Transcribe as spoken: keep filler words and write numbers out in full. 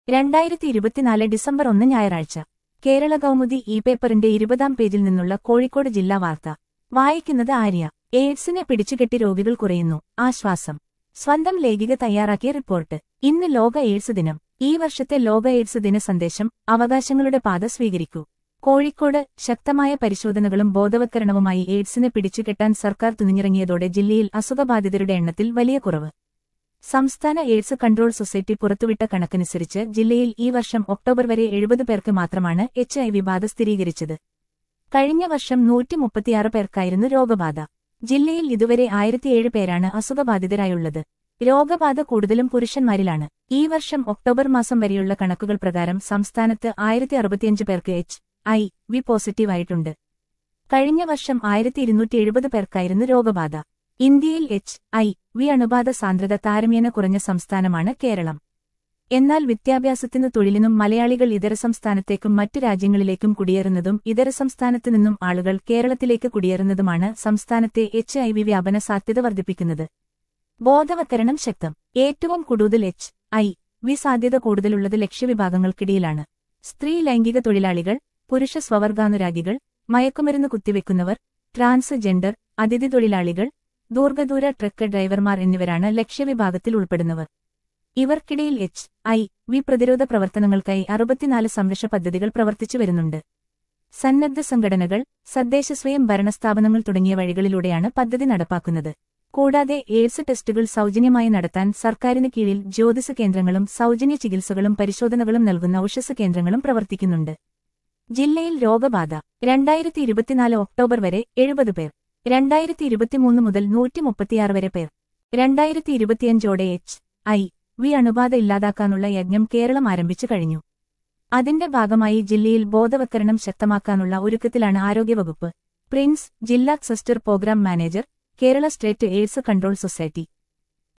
രണ്ടായിരത്തി ഇരുപത്തിനാല് ഡിസംബർ ഒന്ന് ഞായറാഴ്ച കേരള കൗമുദി ഇ പേപ്പറിന്റെ ഇരുപതാം പേജിൽ നിന്നുള്ള കോഴിക്കോട് ജില്ലാ വാർത്ത വായിക്കുന്നത് ആര്യ. എയ്ഡ്സിനെ പിടിച്ചുകെട്ടി രോഗികൾ കുറയുന്നു, ആശ്വാസം. സ്വന്തം ലേഖിക തയ്യാറാക്കിയ റിപ്പോർട്ട്. ഇന്ന് ലോക എയ്ഡ്സ് ദിനം. ഈ വർഷത്തെ ലോക എയ്ഡ്സ് ദിന സന്ദേശം അവകാശങ്ങളുടെ പാത സ്വീകരിക്കൂ. കോഴിക്കോട് ശക്തമായ പരിശോധനകളും ബോധവത്കരണവുമായി എയ്ഡ്സിനെ പിടിച്ചുകെട്ടാൻ സർക്കാർ തുനിഞ്ഞിറങ്ങിയതോടെ ജില്ലയിൽ അസുഖബാധിതരുടെ എണ്ണത്തിൽ വലിയ കുറവ്. സംസ്ഥാന എയ്ഡ്സ് കൺട്രോൾ സൊസൈറ്റി പുറത്തുവിട്ട കണക്കനുസരിച്ച് ജില്ലയിൽ ഈ വർഷം ഒക്ടോബർ വരെ എഴുപത് പേർക്ക് മാത്രമാണ് എച്ച് ഐ വി ബാധ സ്ഥിരീകരിച്ചത്. കഴിഞ്ഞ വർഷം നൂറ്റി മുപ്പത്തിയാറ് പേർക്കായിരുന്നു രോഗബാധ. ജില്ലയിൽ ഇതുവരെ ആയിരത്തിയേഴ് പേരാണ് അസുഖബാധിതരായുള്ളത്. രോഗബാധ കൂടുതലും പുരുഷന്മാരിലാണ്. ഈ വർഷം ഒക്ടോബർ മാസം വരെയുള്ള കണക്കുകൾ പ്രകാരം സംസ്ഥാനത്ത് ആയിരത്തി അറുപത്തിയഞ്ച് പേർക്ക് എച്ച് ഐ വി പോസിറ്റീവായിട്ടുണ്ട്. കഴിഞ്ഞ വർഷം ആയിരത്തി ഇരുന്നൂറ്റി എഴുപത് പേർക്കായിരുന്നു രോഗബാധ. ഇന്ത്യയിൽ എച്ച് ഐ വി അണുബാധ സാന്ദ്രത താരതമ്യേന കുറഞ്ഞ സംസ്ഥാനമാണ് കേരളം. എന്നാൽ വിദ്യാഭ്യാസത്തിനു തൊഴിലിനും മലയാളികൾ ഇതര സംസ്ഥാനത്തേക്കും മറ്റു രാജ്യങ്ങളിലേക്കും കുടിയേറുന്നതും ഇതര സംസ്ഥാനത്തു നിന്നും ആളുകൾ കേരളത്തിലേക്ക് കുടിയേറുന്നതുമാണ് സംസ്ഥാനത്തെ എച്ച് ഐ വി വ്യാപന സാധ്യത വർദ്ധിപ്പിക്കുന്നത്. ബോധവത്കരണം ശക്തം. ഏറ്റവും കൂടുതൽ എച്ച് ഐ വി സാധ്യത കൂടുതലുള്ളത് ലക്ഷ്യവിഭാഗങ്ങൾക്കിടയിലാണ്. സ്ത്രീ ലൈംഗിക തൊഴിലാളികൾ, പുരുഷ സ്വവർഗാനുരാഗികൾ, മയക്കുമരുന്ന് കുത്തിവെക്കുന്നവർ, ട്രാൻസ്ജെൻഡർ, അതിഥി തൊഴിലാളികൾ, ദീർഘദൂര ട്രക്ക് ഡ്രൈവർമാർ എന്നിവരാണ് ലക്ഷ്യവിഭാഗത്തിൽ ഉൾപ്പെടുന്നവർ. ഇവർക്കിടയിൽ എച്ച് ഐ വി പ്രതിരോധ പ്രവർത്തനങ്ങൾക്കായി അറുപത്തിനാല് സംരക്ഷ പദ്ധതികൾ പ്രവർത്തിച്ചു വരുന്നുണ്ട്. സന്നദ്ധ സംഘടനകൾ, തദ്ദേശ സ്വയം ഭരണസ്ഥാപനങ്ങൾ തുടങ്ങിയ വഴികളിലൂടെയാണ് പദ്ധതി നടപ്പാക്കുന്നത്. കൂടാതെ എയ്ഡ്സ് ടെസ്റ്റുകൾ സൗജന്യമായി നടത്താൻ സർക്കാരിന് കീഴിൽ ജ്യോതിസ് കേന്ദ്രങ്ങളും സൗജന്യ ചികിത്സകളും പരിശോധനകളും നൽകുന്ന ഔഷധ കേന്ദ്രങ്ങളും പ്രവർത്തിക്കുന്നുണ്ട്. ജില്ലയിൽ രോഗബാധ. രണ്ടായിരത്തി ഇരുപത്തിനാല് ഒക്ടോബർ വരെ എഴുപത് പേർ. രണ്ടായിരത്തി ഇരുപത്തിമൂന്ന് മുതൽ നൂറ്റി മുപ്പത്തിയാറ് വരെ പേർ. രണ്ടായിരത്തി ഇരുപത്തിയഞ്ചോടെ എച്ച് ഐ വി അണുബാധ ഇല്ലാതാക്കാനുള്ള യജ്ഞം കേരളം ആരംഭിച്ചു കഴിഞ്ഞു. അതിന്റെ ഭാഗമായി ജില്ലയിൽ ബോധവത്കരണം ശക്തമാക്കാനുള്ള ഒരുക്കത്തിലാണ് ആരോഗ്യവകുപ്പ്. പ്രിൻസ്, ജില്ലാ cluster programme manager, Kerala state AIDS control society.